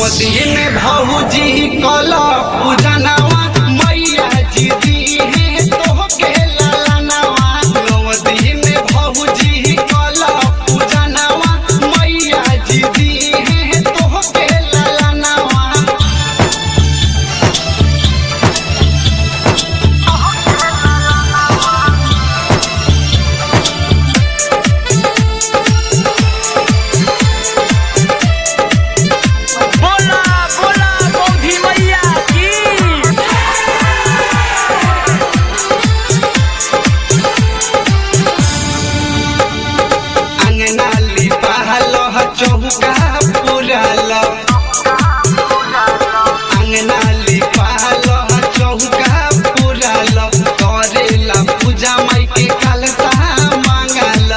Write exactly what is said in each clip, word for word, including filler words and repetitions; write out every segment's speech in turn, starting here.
दिन भौजी कल पूजनवा मैया जी दी है तोहके ललनवा। नौ दिन भौजी कल पूजनवा मैया जी दी है तोहके ललनवा। चौका पुराल अंगना लिपाल चौका पुराल करेला पूजा माई के कलसा मांगल।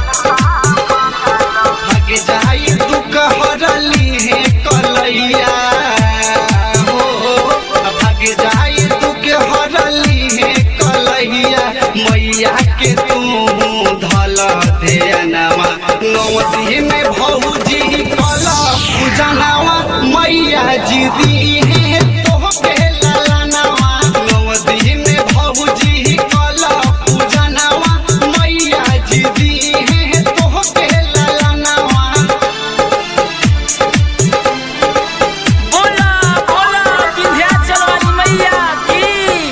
भाग जाई दुख हरली है कलैया हो, भाग जाई दुख हरली है कलैया मैया के तू धल ध्यानवा। नौ दिन भौजी कल पूजनवा मैया जी दी है तोहके ललनवा। नौ दिन भौजी कल पूजनवा मैया जी दी है तोहके ललनवा। बोला बोला विंध्याचल वाली मैया की।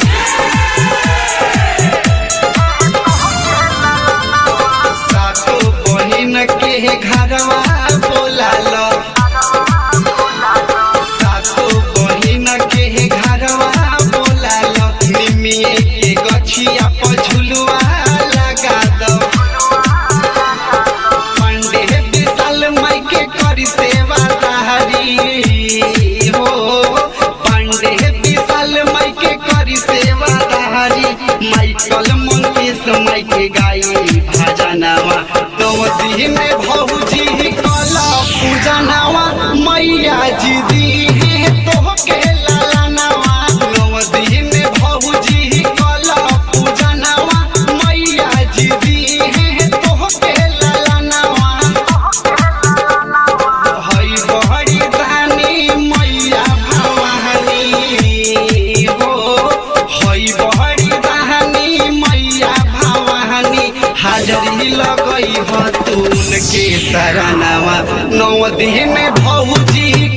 सातो बहिन के घरवा बोलाल, सातो बहिन के घरवा बोलाल निमिये के गछिया पर झुलुआ लगा दो। पंडे विशाल माई के करी सेवा दहरी हो, पंडे विशाल माई के करी सेवा दहरी माइकल मंकेश माई के गाई भजनवा। नौ दिन भौजी कल पूजनवा मैया जी दी है तोहके ललनवा। नौ दिन भौजी कल पूजनवा मैया जी दी है तोहके ललनवा। हई बहरी दानी मैया भवानी हो, हई बहरी दानी मैया भवानी हाजरी लगई हतून के शरणवा। नौ दिन भौजी